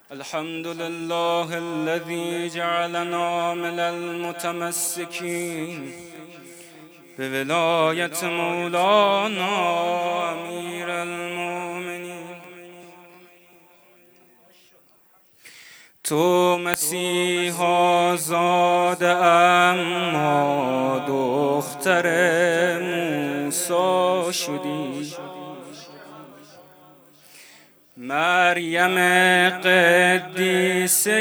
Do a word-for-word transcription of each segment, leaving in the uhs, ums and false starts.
الحمد لله الذي جعلنا من المتمسكين بولاية مولانا امیر المؤمنین. تو مسیحا زاده اما دختر موسی شدی، مریم قدیسه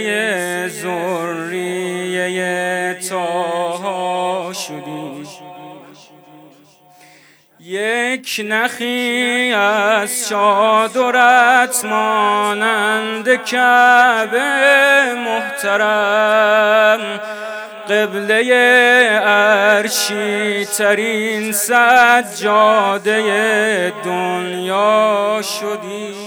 ذریه طه شدی. یک نخی از چادرت مانند کعبه محترم، قبله عرشی ترین سجاده دنیا شدی.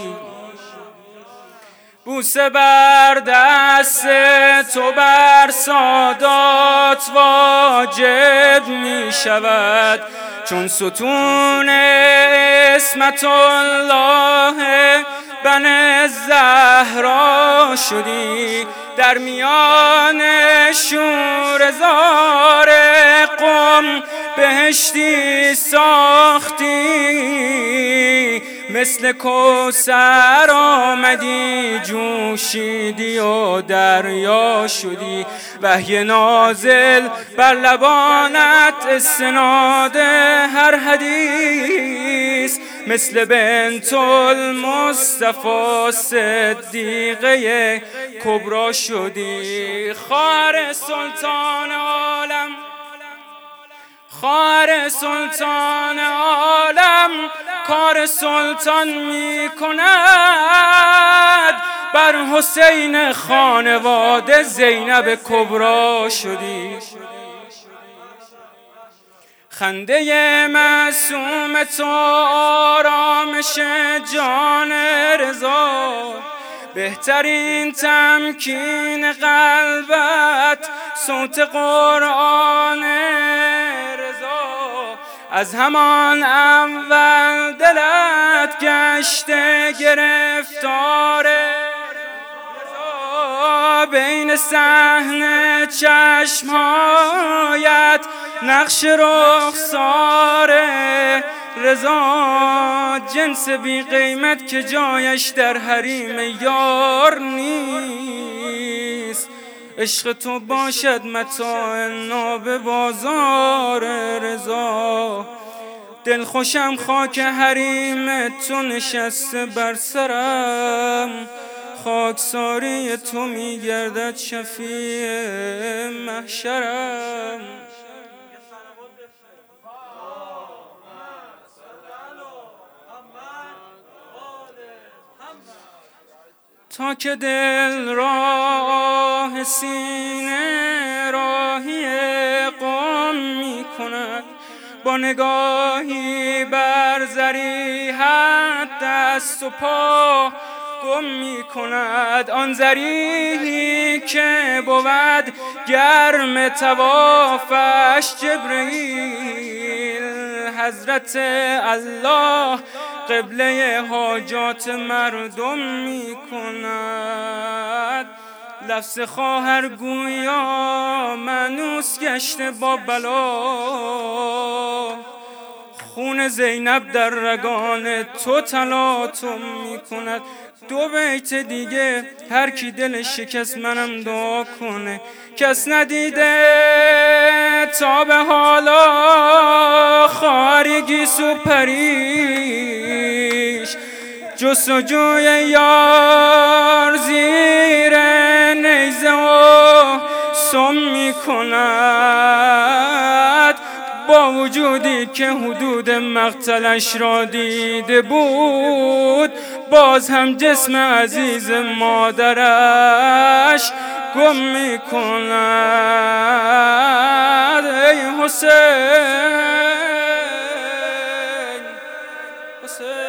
بوسه بر دست تو بر سادات واجب می شود، چون ستون اسمت الله بن زهرا شدی. در میان شوره‌زار قم بهشتی ساختی، مثل کوثر آمدی جوشیدی و دریا شدی. وحی نازل بر لبانت استناد هر حدیث، مثل بنت المصطفی صدیقه کبرا شدی. خواهر سلطان عالم، خواهر سلطان عالم کار سلطان می کند. بر حسین خانواده زینب کبرا شدی. خنده معصوم تو آرامش جان رضا، بهترین تمکین قلبت صوت قرآن رضا. از همان اول دلت گشته گرفتار رضا، بین صحن چشمهایت نقش رخسار رضا. جنس بی قیمت که جایش در حریم یار نیست، عشق تو باشد متاع ناب بازار رضا. دل خوشم خاک حریم تو نشسته بر سرم، خاکساری تو می گردد شفیع محشرم. تا که دل راه سینه راهی قم می کند، با نگاهی بر ضریحت دست و پا گم می کند. آن ضریحی که بود گرم طوافش جبرئیل، حضرت الله قبله حاجات مردم می کند. لفظ خواهر گویا مانوس گشته با بلا، خون زینب در رگان تو تلاطم می کند. دو بیت دیگه هر کی دل شکست منم دعا کنه، کس ندیده تا به حالا خواهر گیسو پریش، جستجوی یار زیر نیزه و سم می کند. با وجودی که حدود مقتلش را دیده بود، باز هم جسم عزیز مادرش گم می کند. ای حسین، حسین